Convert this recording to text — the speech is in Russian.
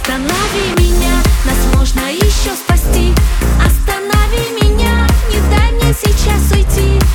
Останови меня, нас можно еще спасти. Останови меня, не дай мне сейчас уйти.